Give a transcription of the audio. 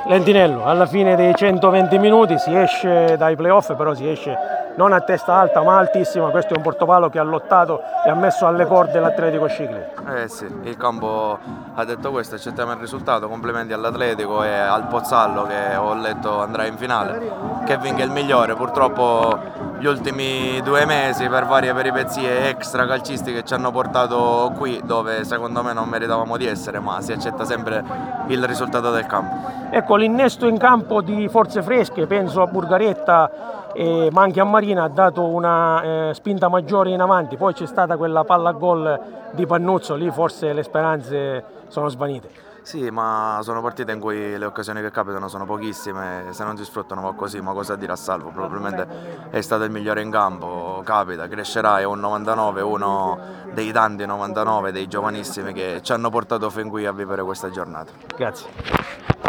Lentinello, alla fine dei 120 minuti si esce dai playoff, però si esce non a testa alta ma altissima. Questo è un Portopalo che ha lottato e ha messo alle corde l'Atletico Scicli. Sì, il campo ha detto questo, accettiamo il risultato, complimenti all'Atletico e al Pozzallo che ho letto andrà in finale, che vinca il migliore. Purtroppo gli ultimi 2 mesi per varie peripezie extra calcistiche ci hanno portato qui dove secondo me non meritavamo di essere, ma si accetta sempre il risultato del campo. Ecco, l'innesto in campo di forze fresche, penso a Burgaretta ma anche a Marina, ha dato una spinta maggiore in avanti. Poi c'è stata quella palla a gol di Pannuzzo, lì forse le speranze sono svanite. Sì, ma sono partite in cui le occasioni che capitano sono pochissime, se non si sfruttano va così, ma cosa dire a Salvo? Probabilmente è stato il migliore in campo, capita, crescerà, è un 99, uno dei tanti 99, dei giovanissimi che ci hanno portato fin qui a vivere questa giornata. Grazie.